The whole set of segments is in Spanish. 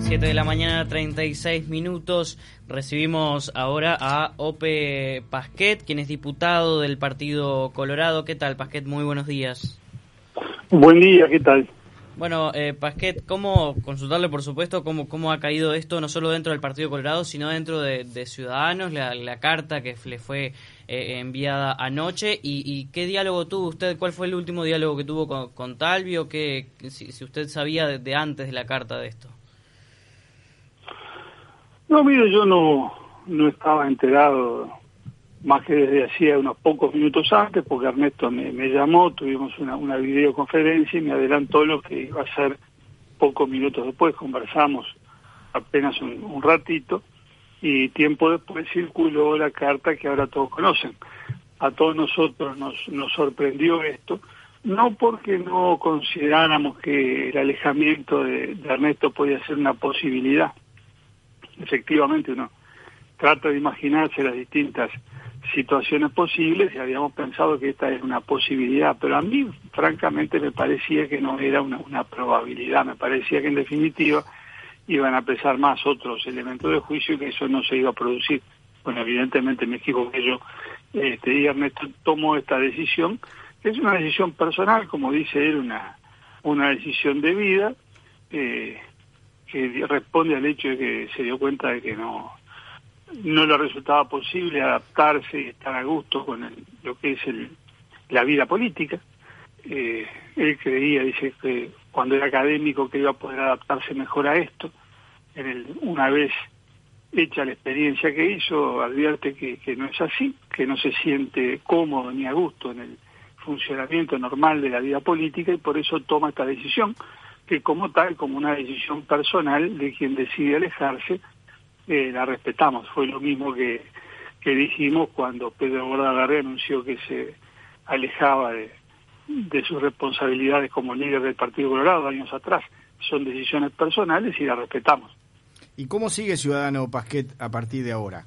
7 de la mañana, 36 minutos. Recibimos ahora a Ope Pasquet, quien es diputado del Partido Colorado. ¿Qué tal, Pasquet? Muy buenos días. Buen día, ¿qué tal? Bueno, Pasquet, ¿cómo consultarle, por supuesto, cómo ha caído esto, no solo dentro del Partido Colorado, sino dentro de Ciudadanos, la carta que le fue enviada anoche? ¿Y qué diálogo tuvo usted? ¿Cuál fue el último diálogo que tuvo con Talvi? ¿O si usted sabía de antes de la carta de esto? No, mire, yo no estaba enterado más que desde hacía unos pocos minutos antes, porque Ernesto me llamó, tuvimos una videoconferencia y me adelantó lo que iba a ser pocos minutos después. Conversamos apenas un ratito y tiempo después circuló la carta que ahora todos conocen. A todos nosotros nos sorprendió esto, no porque no consideráramos que el alejamiento de Ernesto podía ser una posibilidad. Efectivamente uno trata de imaginarse las distintas situaciones posibles y habíamos pensado que esta era una posibilidad, pero a mí francamente me parecía que no era una probabilidad, me parecía que en definitiva iban a pesar más otros elementos de juicio y que eso no se iba a producir. Bueno, evidentemente me equivoqué yo, y Ernesto tomó esta decisión, que es una decisión personal, como dice él, una decisión de vida, que responde al hecho de que se dio cuenta de que no le resultaba posible adaptarse y estar a gusto con lo que es la vida política. Él creía, dice, que cuando era académico que iba a poder adaptarse mejor a esto. Una vez hecha la experiencia que hizo, advierte que no es así, que no se siente cómodo ni a gusto en el funcionamiento normal de la vida política y por eso toma esta decisión, que como tal, como una decisión personal de quien decide alejarse, la respetamos. Fue lo mismo que dijimos cuando Pedro Bordaberry anunció que se alejaba de sus responsabilidades como líder del Partido Colorado años atrás. Son decisiones personales y las respetamos. ¿Y cómo sigue Ciudadano Pasquet a partir de ahora?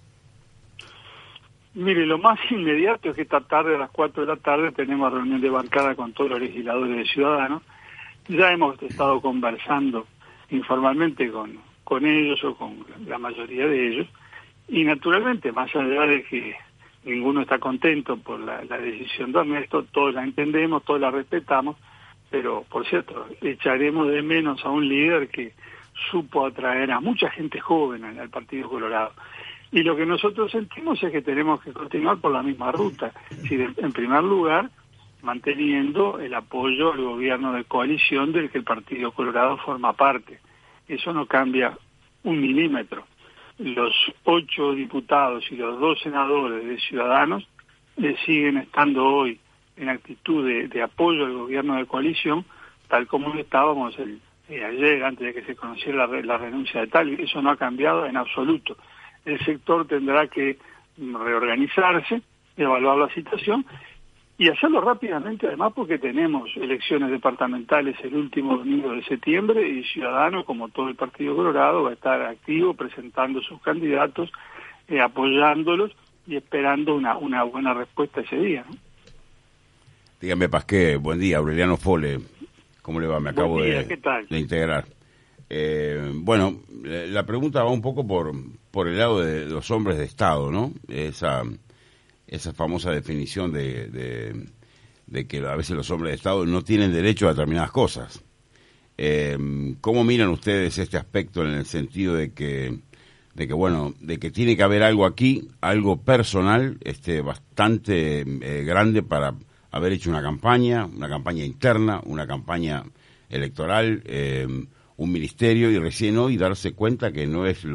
Mire, lo más inmediato es que esta tarde a las 4 de la tarde tenemos reunión de bancada con todos los legisladores de Ciudadanos. Ya hemos estado conversando informalmente con ellos o con la mayoría de ellos y naturalmente, más allá de que ninguno está contento por la decisión de Ernesto, todos la entendemos, todos la respetamos, pero por cierto, echaremos de menos a un líder que supo atraer a mucha gente joven al Partido Colorado. Y lo que nosotros sentimos es que tenemos que continuar por la misma ruta. Es decir, en primer lugar, manteniendo el apoyo al gobierno de coalición del que el Partido Colorado forma parte. Eso no cambia un milímetro. Los 8 diputados y los 2 senadores de Ciudadanos siguen estando hoy en actitud de apoyo al gobierno de coalición, tal como estábamos ayer, antes de que se conociera la renuncia de Talvi. Eso no ha cambiado en absoluto. El sector tendrá que reorganizarse, evaluar la situación y hacerlo rápidamente, además, porque tenemos elecciones departamentales el último domingo de septiembre y Ciudadanos, como todo el Partido Colorado, va a estar activo presentando sus candidatos, apoyándolos y esperando una buena respuesta ese día, ¿no? Dígame, Pasquet, buen día, Aureliano Fole, ¿cómo le va? Me acabo de integrar. Bueno, la pregunta va un poco por el lado de los hombres de Estado, ¿no? Esa famosa definición de que a veces los hombres de Estado no tienen derecho a determinadas cosas. ¿Cómo miran ustedes este aspecto en el sentido de que tiene que haber algo aquí, algo personal, bastante grande para haber hecho una campaña interna, una campaña electoral, un ministerio y recién hoy darse cuenta que no es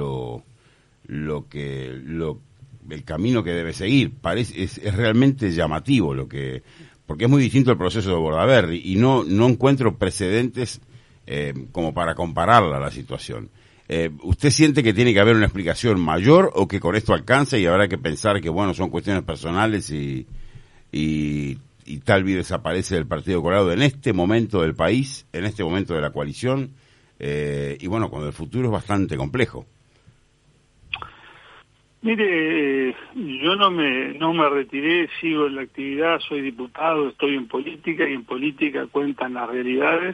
el camino que debe seguir? Es realmente llamativo porque es muy distinto el proceso de Bordaberry y no encuentro precedentes como para compararla a la situación. ¿Usted siente que tiene que haber una explicación mayor o que con esto alcanza y habrá que pensar que son cuestiones personales y Talvi desaparece del Partido Colorado en este momento del país, en este momento de la coalición, cuando el futuro es bastante complejo? Mire, yo no me retiré, sigo en la actividad, soy diputado, estoy en política y en política cuentan las realidades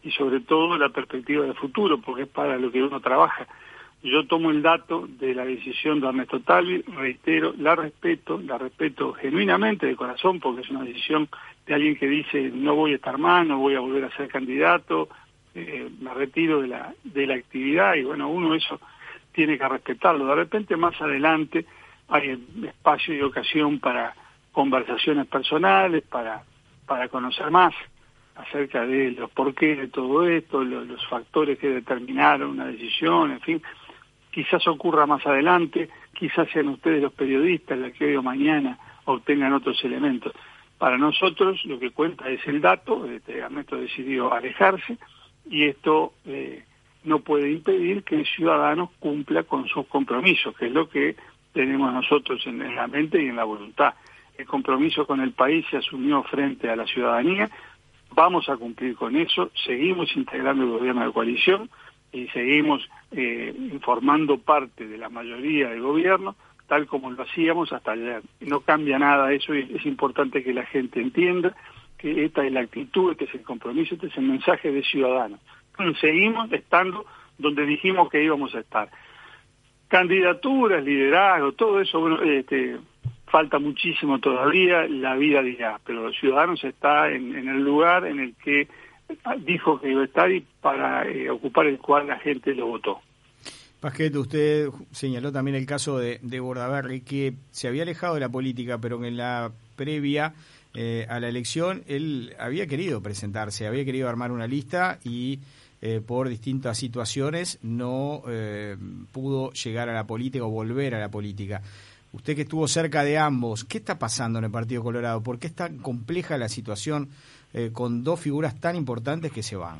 y sobre todo la perspectiva de futuro, porque es para lo que uno trabaja. Yo tomo el dato de la decisión de Ernesto Talvi, reitero, la respeto genuinamente de corazón, porque es una decisión de alguien que dice no voy a estar más, no voy a volver a ser candidato, me retiro de la actividad, y bueno, uno eso tiene que respetarlo. De repente más adelante hay espacio y ocasión para conversaciones personales, para conocer más acerca de los porqués de todo esto, los factores que determinaron una decisión, en fin. Quizás ocurra más adelante, quizás sean ustedes los periodistas los que hoy o mañana obtengan otros elementos. Para nosotros lo que cuenta es el dato, Ernesto decidió alejarse, y esto no puede impedir que Ciudadanos cumpla con sus compromisos, que es lo que tenemos nosotros en la mente y en la voluntad. El compromiso con el país se asumió frente a la ciudadanía, vamos a cumplir con eso, seguimos integrando el gobierno de coalición y seguimos formando parte de la mayoría del gobierno, tal como lo hacíamos hasta ayer. No cambia nada eso, y es importante que la gente entienda que esta es la actitud, este es el compromiso, este es el mensaje de Ciudadanos. Seguimos estando donde dijimos que íbamos a estar. Candidaturas, liderazgo, todo eso, bueno, falta muchísimo todavía, la vida dirá, pero Ciudadanos está en el lugar en el que dijo que iba a estar y para ocupar el cual la gente lo votó. Pasquet, usted señaló también el caso de Bordaberry, que se había alejado de la política, pero en la previa a la elección él había querido presentarse, había querido armar una lista y por distintas situaciones no pudo llegar a la política o volver a la política. Usted que estuvo cerca de ambos, ¿qué está pasando en el Partido Colorado? ¿Por qué es tan compleja la situación con dos figuras tan importantes que se van?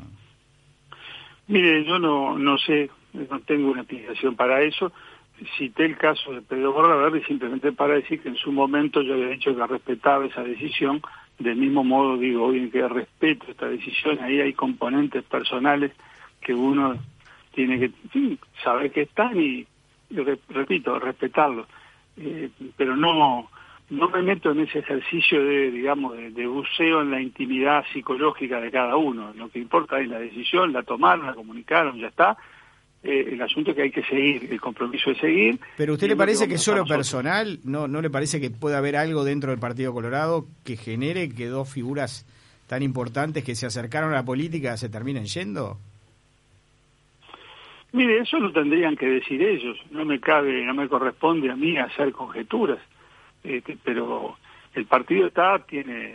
Mire, yo no sé, no tengo una explicación para eso. Cité el caso de Pedro Bordaberry simplemente para decir que en su momento yo había dicho que respetaba esa decisión. Del mismo modo digo hoy en que respeto esta decisión. Ahí hay componentes personales que uno tiene que saber que están y repito, respetarlos. Pero no me meto en ese ejercicio de buceo en la intimidad psicológica de cada uno. Lo que importa es la decisión, la tomaron, la comunicaron, ya está. El asunto es que hay que seguir, el compromiso es seguir. ¿Pero a usted le parece que solo personal? ¿No le parece que puede haber algo dentro del Partido Colorado que genere que dos figuras tan importantes que se acercaron a la política se terminen yendo? Mire, eso lo tendrían que decir ellos. No me corresponde a mí hacer conjeturas. Pero el partido tiene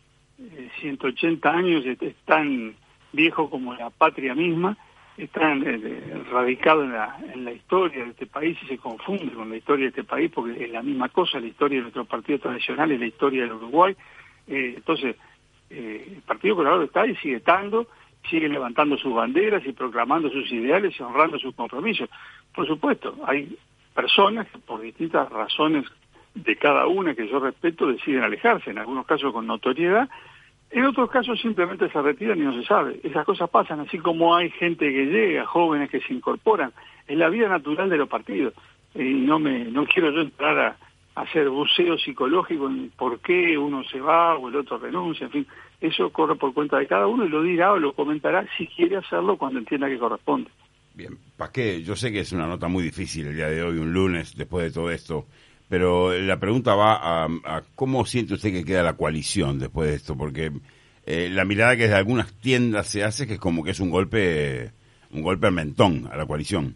180 años, es tan viejo como la patria misma, está radicado en la historia de este país y se confunde con la historia de este país porque es la misma cosa. La historia de nuestro partido tradicional es la historia del Uruguay. Entonces, el Partido Colorado está y sigue estando, sigue levantando sus banderas y proclamando sus ideales y honrando sus compromisos. Por supuesto, hay personas que por distintas razones de cada una que yo respeto deciden alejarse, en algunos casos con notoriedad, en otros casos simplemente se retiran y no se sabe. Esas cosas pasan, así como hay gente que llega, jóvenes que se incorporan, es la vida natural de los partidos. Y no quiero yo entrar a hacer buceo psicológico en por qué uno se va o el otro renuncia, en fin, eso corre por cuenta de cada uno y lo dirá o lo comentará si quiere hacerlo cuando entienda que corresponde. Bien, Pasquet, yo sé que es una nota muy difícil el día de hoy, un lunes, después de todo esto, pero la pregunta va a cómo siente usted que queda la coalición después de esto, porque la mirada que desde algunas tiendas se hace que es como que es un golpe al mentón a la coalición.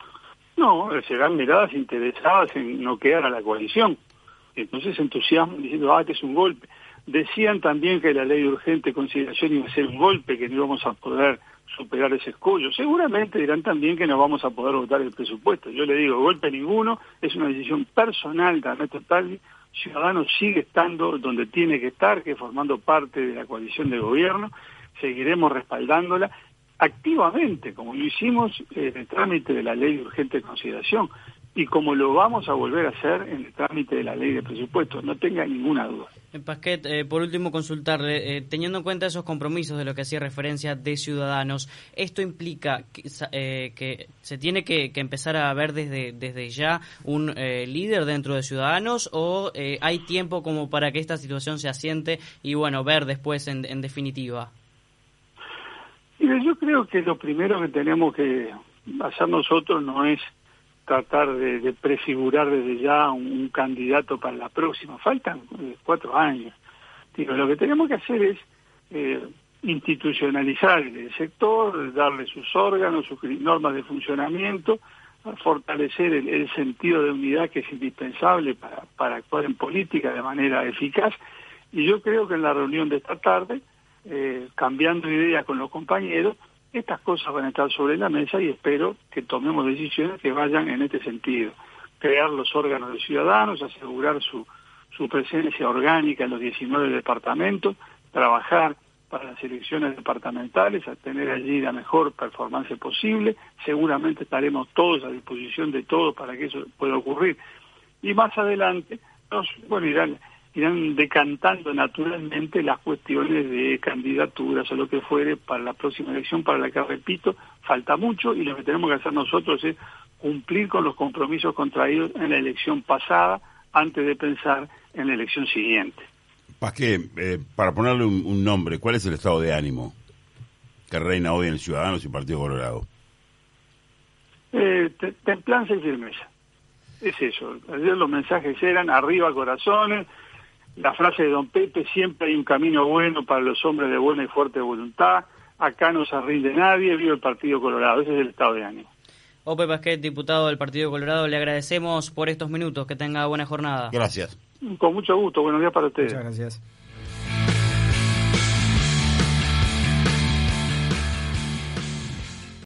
No, serán miradas interesadas en noquear a la coalición. Entonces se entusiasman diciendo, este es un golpe. Decían también que la ley de urgente consideración iba a ser un golpe, que no íbamos a poder superar ese escollo. Seguramente dirán también que no vamos a poder votar el presupuesto. Yo le digo, golpe ninguno, es una decisión personal de Ernesto Talvi. Ciudadanos sigue estando donde tiene que estar, que es formando parte de la coalición de gobierno. Seguiremos respaldándola activamente, como lo hicimos en el trámite de la ley de urgente consideración y como lo vamos a volver a hacer en el trámite de la ley de presupuesto, no tenga ninguna duda. Pasquet, por último consultarle, teniendo en cuenta esos compromisos de lo que hacía referencia de Ciudadanos, ¿esto implica que se tiene que empezar a ver desde ya un líder dentro de Ciudadanos o hay tiempo como para que esta situación se asiente y bueno, ver después en definitiva? Mire, yo creo que lo primero que tenemos que hacer nosotros no es tratar de prefigurar desde ya un candidato para la próxima. Faltan 4 años. Digo, lo que tenemos que hacer es institucionalizar el sector, darle sus órganos, sus normas de funcionamiento, fortalecer el sentido de unidad que es indispensable para actuar en política de manera eficaz. Y yo creo que en la reunión de esta tarde, cambiando ideas con los compañeros, estas cosas van a estar sobre la mesa y espero que tomemos decisiones que vayan en este sentido. Crear los órganos de ciudadanos, asegurar su presencia orgánica en los 19 departamentos, trabajar para las elecciones departamentales, a tener allí la mejor performance posible. Seguramente estaremos todos a disposición de todos para que eso pueda ocurrir. Y más adelante, irán decantando naturalmente las cuestiones de candidaturas o lo que fuere para la próxima elección, para la que, repito, falta mucho, y lo que tenemos que hacer nosotros es cumplir con los compromisos contraídos en la elección pasada antes de pensar en la elección siguiente. Pasqué, para ponerle un nombre, ¿cuál es el estado de ánimo que reina hoy en Ciudadanos y Partido Colorado? Templanza y firmeza. Es eso. Ayer los mensajes eran arriba corazones. La frase de don Pepe, siempre hay un camino bueno para los hombres de buena y fuerte voluntad. Acá no se rinde nadie, viva el Partido Colorado. Ese es el estado de ánimo. Ope Pasquet, diputado del Partido Colorado, le agradecemos por estos minutos. Que tenga buena jornada. Gracias. Con mucho gusto. Buenos días para ustedes. Muchas gracias.